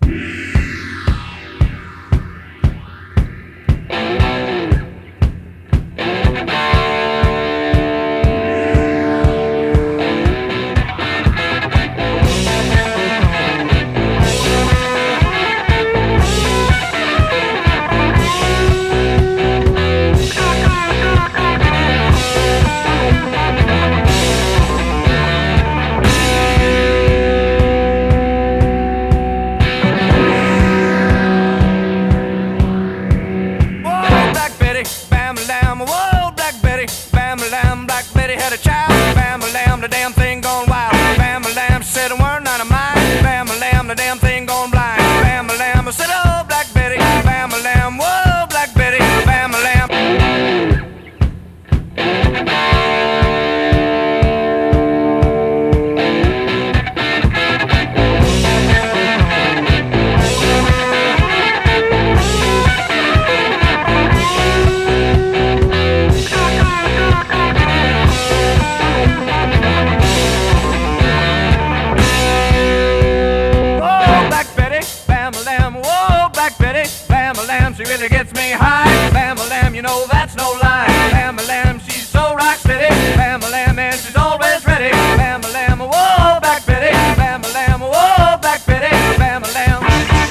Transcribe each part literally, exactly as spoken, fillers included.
She really gets me high. Bam-a-lam, you know that's no lie. Bam-a-lam, she's so rock steady. Bam-a-lam, and she's always ready. Bam-a-lam, whoa, Black Betty. Bam-a-lam, whoa, Black Betty. Bam-a-lam.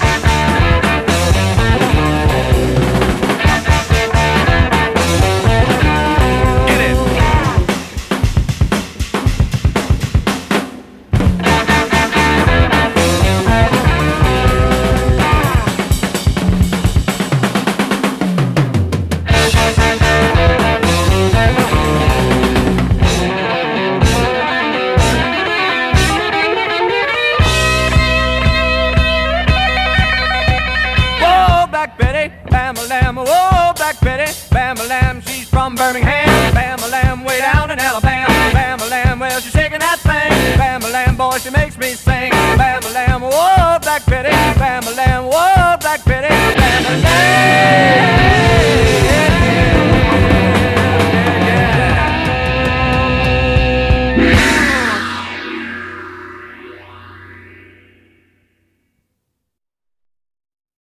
Get it. Bam-a-lam, whoa, Black Betty. Bam-a-lam, she's from Birmingham. Bam-a-lam, way down in Alabama. Bam-a-lam, well, she's shaking that thing. Bam-a-lam, boy, she makes me sing. Bam-a-lam, whoa, Black Betty. Bam-a-lam.